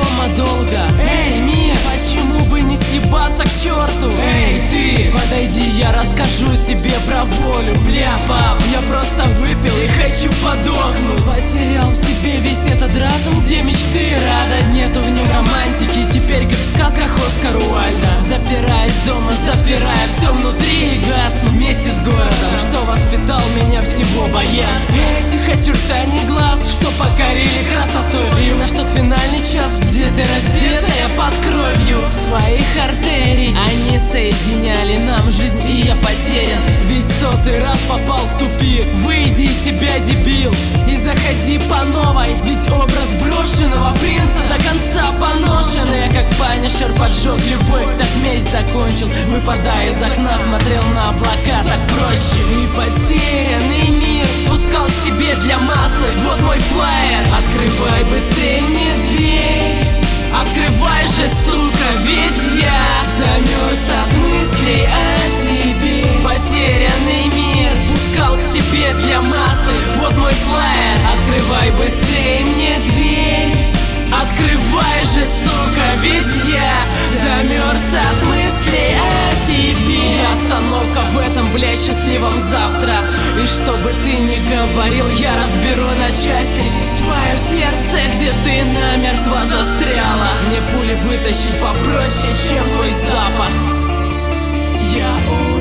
дома долго. Эй, мир, почему бы не съебаться к черту? Эй, ты, подойди, я расскажу тебе про волю. Бля, пап, я просто выпил и хочу подохнуть. Потерял в себе весь этот разум, где мечты и радость. Нету в нем романтики, теперь как в сказках Оскара Уайльда. Запираясь дома, запирая все внутри и гасну вместе с городом, что воспитал меня всего бояться. Этих очертаний глаз, что покорили красотой. И наш тот финальный час, где ты раздетая под кровью своих артерий. Они соединяли нам жизнь, и я потерян. Ведь сотый раз попал в тупик. Выйди из себя, дебил, и заходи по новой. Ведь образ брошенного принца до конца поношен. Я как Панишер поджег любовь, так месть закончил. Выпадая из окна, смотрел на облака, так проще. И потерянный мир пускал к себе для массы. Вот мой флаер, открывай быстрее мне дверь. Открывай же, сука, ведь я замерз от мыслей о тебе. Потерянный мир пускал к себе для массы. Вот мой флаер, открывай быстрее мне дверь. Открывай же, сука, ведь я замерз от мыслей о тебе. И остановка в этом, бля, счастливом завтра. И что бы ты ни говорил, я разберу на части свое сердце, где ты намертво застряла. Мне пули вытащить попроще, чем твой запах. Я